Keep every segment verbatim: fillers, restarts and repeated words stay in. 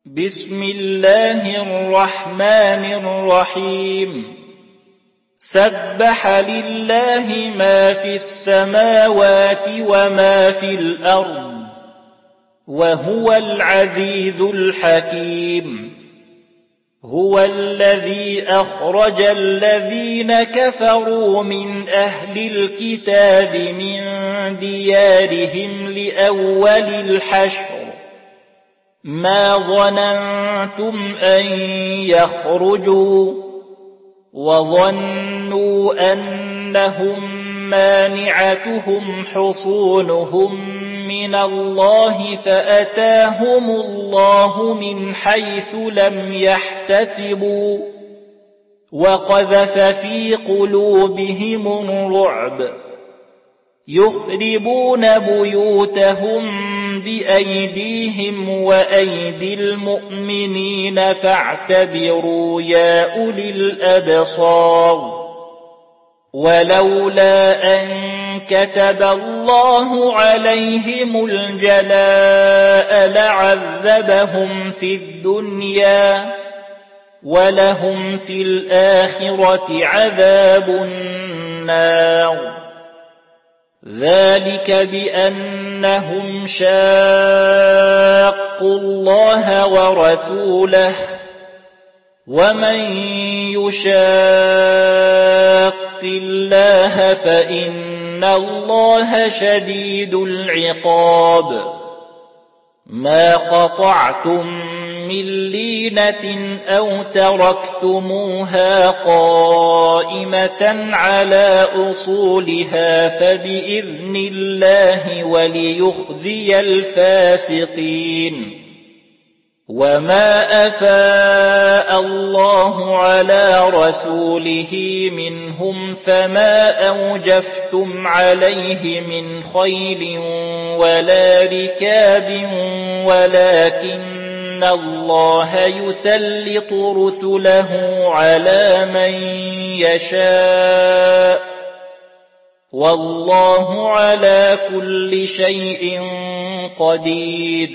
بسم الله الرحمن الرحيم سبح لله ما في السماوات وما في الأرض وهو العزيز الحكيم هو الذي أخرج الذين كفروا من أهل الكتاب من ديارهم لأول الحشر ما ظننتم أن يخرجوا وظنوا أنهم مانعتهم حصونهم من الله فأتاهم الله من حيث لم يحتسبوا وقذف في قلوبهم الرعب يخربون بيوتهم بأيديهم وأيدي المؤمنين فاعتبروا يا أولي الأبصار ولولا أن كتب الله عليهم الجلاء لعذبهم في الدنيا ولهم في الآخرة عذاب النار ذلك بأنهم شاقوا الله ورسوله ومن يشاق الله فإن الله شديد العقاب ما قطعتم من لينة أو تركتموها قائمة على أصولها فبإذن الله وليخزي الفاسقين وما أفاء الله على رسوله منهم فما أوجفتم عليه من خيل ولا ركاب ولكن الله يسلط رسله على من يشاء والله على كل شيء قدير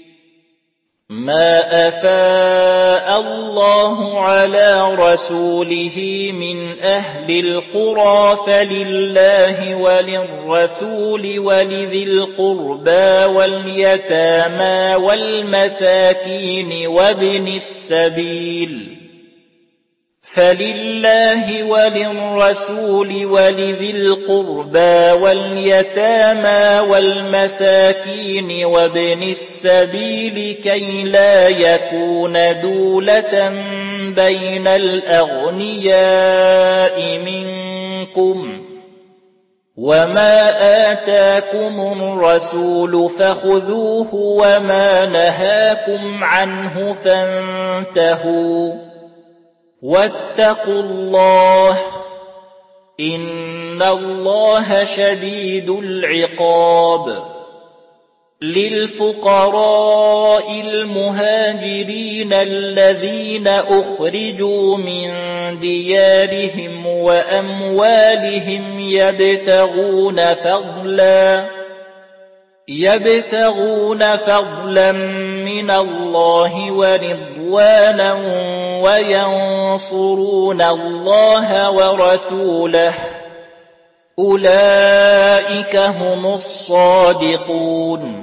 ما أفاء الله على رسوله من أهل القرى فلله وللرسول ولذي القربى واليتامى والمساكين وابن السبيل فلله وللرسول ولذي القربى واليتامى والمساكين وابن السبيل كي لا يكون دولة بين الأغنياء منكم وما آتاكم الرسول فخذوه وما نهاكم عنه فانتهوا واتقوا الله إن الله شديد العقاب للفقراء المهاجرين الذين أخرجوا من ديارهم وأموالهم يبتغون فضلا يبتغون فضلا من الله ورضوانا وينصرون الله ورسوله أولئك هم الصادقون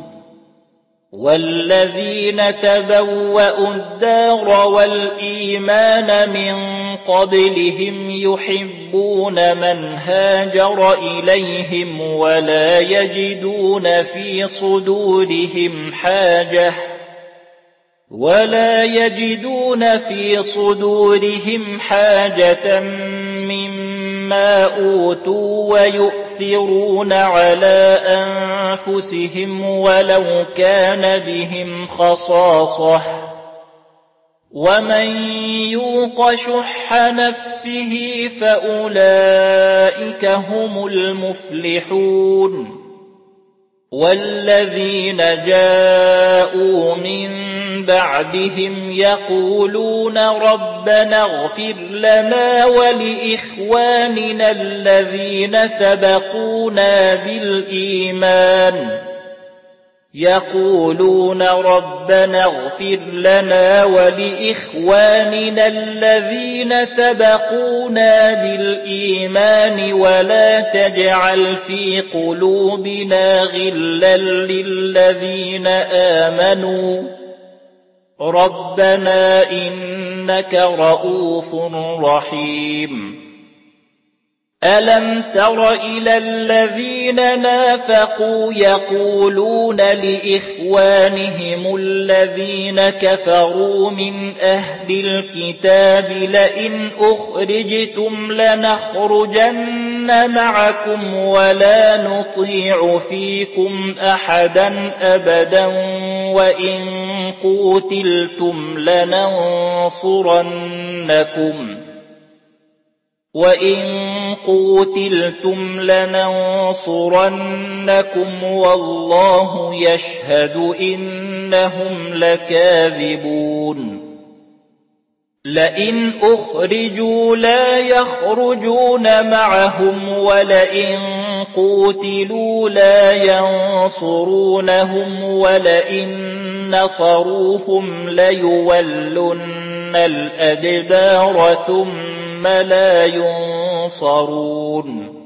والذين تبوأوا الدار والإيمان من قبلهم يحبون من هاجر إليهم ولا يجدون في صدورهم حاجة ولا يجدون في صدورهم حاجة مما أوتوا ويؤثرون على أنفسهم ولو كان بهم خصاصة ومن يوق شح نفسه فأولئك هم المفلحون والذين جاءوا من بعدهم يقولون ربنا اغفر لنا ولإخواننا الذين سبقونا بالإيمان يقولون ربنا اغفر لنا ولإخواننا الذين سبقونا بالإيمان ولا تجعل في قلوبنا غلا للذين آمنوا ربنا إنك رؤوف رحيم. ألم تر إلى الذين نافقوا يقولون لإخوانهم الذين كفروا من أهل الكتاب لئن أخرجتم لنخرجن معكم ولا نطيع فيكم أحدا أبدا وإن قوتلتم لننصرنكم وَإِن قُوتِلْتُمْ لَنَنصُرَنَّكُمْ وَاللَّهُ يَشْهَدُ إِنَّهُمْ لَكَاذِبُونَ. لئن أخرجوا لا يخرجون معهم ولئن قوتلوا لا ينصرونهم ولئن نصروهم ليولن الأدبار ثم لا ينصرون.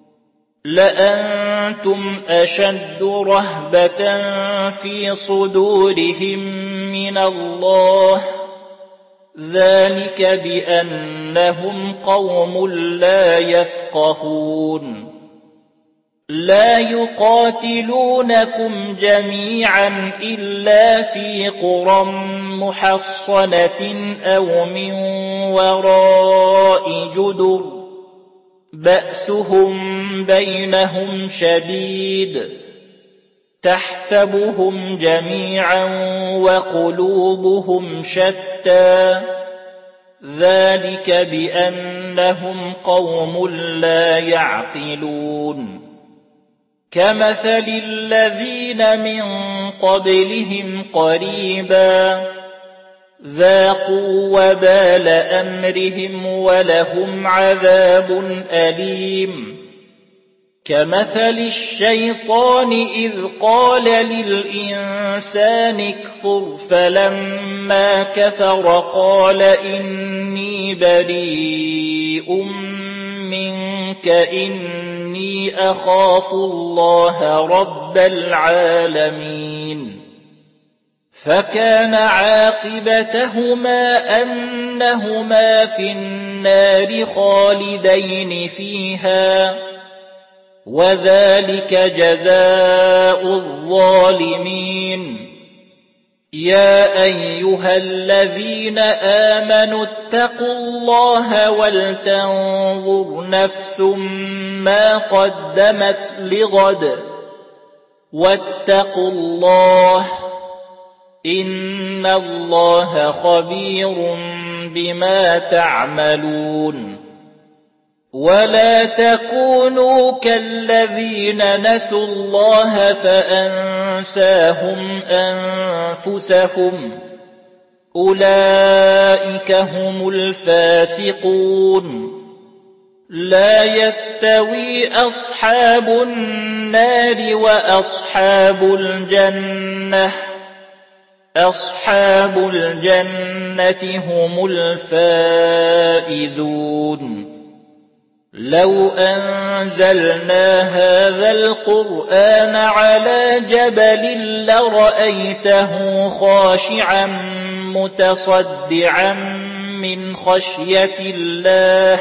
لأنتم أشد رهبة في صدورهم من الله ذلك بأنهم قوم لا يفقهون. لا يقاتلونكم جميعا إلا في قرى محصنة أو من وراء جدر بأسهم بينهم شديد تحسبهم جميعا وقلوبهم شتى ذلك بأنهم قوم لا يعقلون. كمثل الذين من قبلهم قريبا ذاقوا وبال أمرهم ولهم عذاب أليم. كمثل الشيطان إذ قال للإنسان اكفر فلما كفر قال إني بريء منك إني أخاف الله رب العالمين. فكان عاقبتهما أنهما في النار خالدين فيها وذلك جزاء الظالمين. يا أيها الذين آمنوا اتقوا الله ولتنظر نفس ما قدمت لغد واتقوا الله إن الله خبير بما تعملون. ولا تكونوا كالذين نسوا الله فأنساهم أنفسهم أولئك هم الفاسقون. لا يستوي أصحاب النار وأصحاب الجنة أصحاب الجنة هم الفائزون. لو أنزلنا هذا القرآن على جبل لرأيته خاشعا متصدعا من خشية الله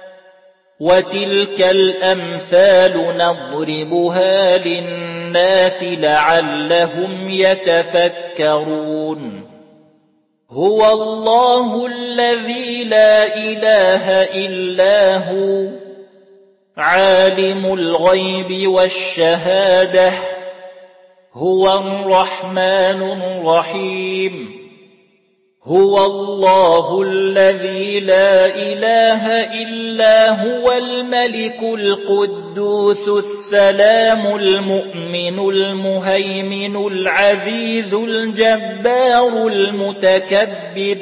وتلك الأمثال نضربها للناس لعلهم يتفكرون. هو الله الذي لا إله إلا هو عالم الغيب والشهادة هو الرحمن الرحيم. هو الله الذي لا إله إلا هو الملك القدوس السلام المؤمن المهيمن العزيز الجبار المتكبر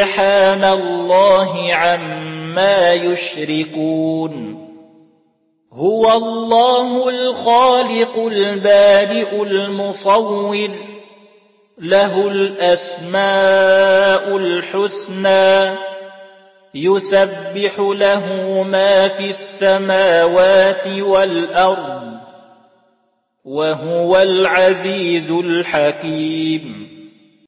سبحان الله عما يشركون. هُوَ اللَّهُ الْخَالِقُ الْبَارِئُ الْمُصَوِّرُ لَهُ الْأَسْمَاءُ الْحُسْنَى يُسَبِّحُ لَهُ مَا فِي السَّمَاوَاتِ وَالْأَرْضِ وَهُوَ الْعَزِيزُ الْحَكِيمُ